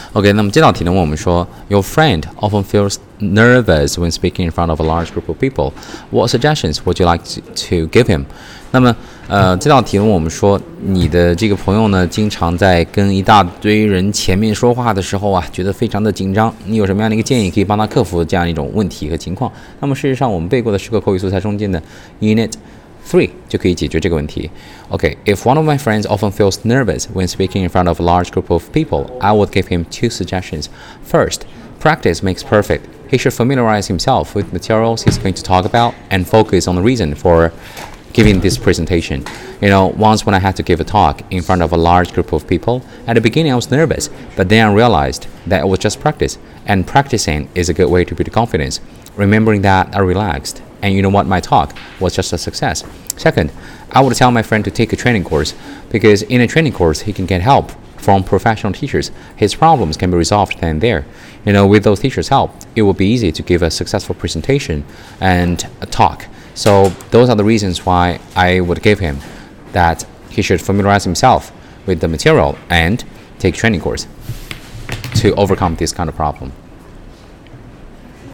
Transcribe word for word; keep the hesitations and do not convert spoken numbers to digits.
OK， 那么这道题呢问我们说 Your friend often feels nervous when speaking in front of a large group of people. What suggestions would you like to give him? 那么呃，这道题问我们说你的这个朋友呢经常在跟一大堆人前面说话的时候啊觉得非常的紧张，你有什么样的一个建议可以帮他克服这样一种问题和情况？那么事实上我们背过的十个口语素材中间的 Unit three 就可以解决这个问题。 OK, if one of my friends often feels nervous when speaking in front of a large group of people, I would give him two suggestions. First, practice makes perfect. He should familiarize himself with materials he's going to talk about and focus on the reason for giving this presentation. You know, once when I had to give a talk in front of a large group of people, at the beginning I was nervous, but then I realized that it was just practice, and practicing is a good way to build confidence. Remembering that, I relaxed, and you know what, my talk was just a success. Second, I would tell my friend to take a training course, because in a training course he can get help from professional teachers. His problems can be resolved then and there. You know, with those teachers' help, it will be easy to give a successful presentation and a talk. So those are the reasons why I would give him that he should familiarize himself with the material and take training course to overcome this kind of problem.